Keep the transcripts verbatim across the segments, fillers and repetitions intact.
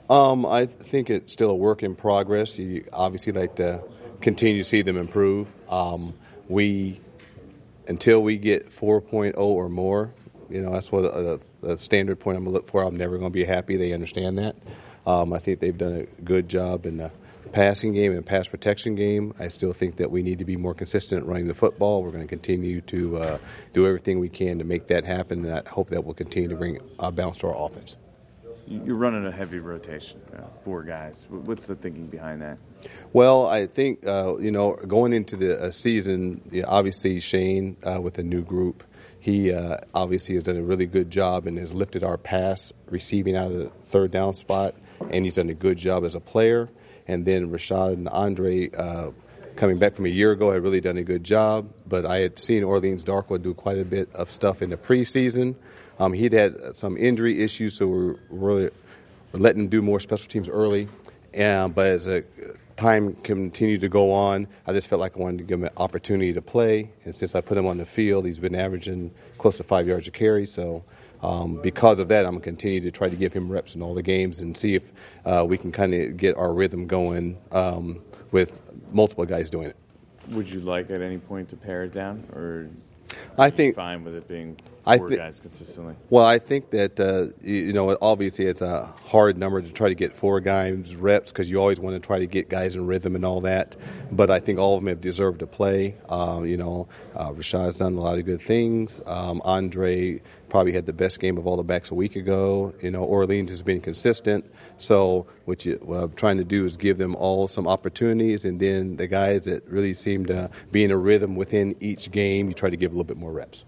Um, I think it's still a work in progress. You obviously like to continue to see them improve. Um, we until we get 4.0 or more, you know, that's what the, the standard point I'm going to look for. I'm never going to be happy. They understand that. Um, I think they've done a good job in the passing game and pass protection game. I still think that we need to be more consistent at running the football. We're going to continue to uh, do everything we can to make that happen, and I hope that will continue to bring a balance to our offense. You're running a heavy rotation, uh, four guys. What's the thinking behind that? Well, I think, uh, you know, going into the uh, season, you know, obviously Shane uh, with a new group, he uh, obviously has done a really good job and has lifted our pass receiving out of the third down spot, and he's done a good job as a player. And then Rashad and Andre, uh, coming back from a year ago, had really done a good job. But I had seen Orleans Darkwa do quite a bit of stuff in the preseason. Um, he'd had some injury issues, so we're really we're letting him do more special teams early. And, but as a time continued to go on, I just felt like I wanted to give him an opportunity to play. And since I put him on the field, he's been averaging close to five yards a carry. So um, because of that, I'm going to continue to try to give him reps in all the games and see if uh, we can kind of get our rhythm going um, with multiple guys doing it. Would you like at any point to pare it down, or I think fine with it being I four thi- guys consistently? Well, I think that, uh, you, you know, obviously it's a hard number to try to get four guys reps because you always want to try to get guys in rhythm and all that. But I think all of them have deserved to play. Um, you know, uh, Rashad's done a lot of good things. Um, Andre probably had the best game of all the backs a week ago. You know, Orleans has been consistent. So what, you, what I'm trying to do is give them all some opportunities, and then the guys that really seem to be in a rhythm within each game, you try to give a little bit more reps.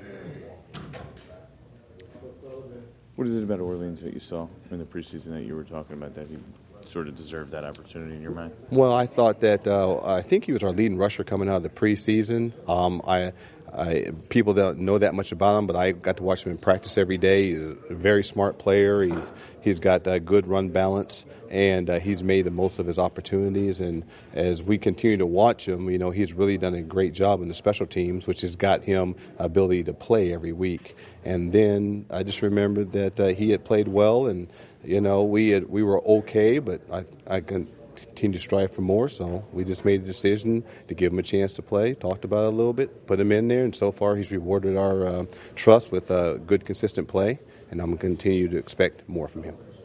What is it about Orleans that you saw in the preseason that you were talking about that he sort of deserved that opportunity in your mind? Well, I thought that uh, I think he was our leading rusher coming out of the preseason. Um, I, I people don't know that much about him, but I got to watch him in practice every day. He's a very smart player. He's he's got a good run balance, and uh, he's made the most of his opportunities. And as we continue to watch him, you know, he's really done a great job in the special teams, which has got him ability to play every week. And then I just remembered that uh, he had played well, and you know, we had, we were okay, but I I can continue to strive for more. So we just made a decision to give him a chance to play. Talked about it a little bit, put him in there, and so far he's rewarded our uh, trust with uh, good, consistent play. And I'm going to continue to expect more from him.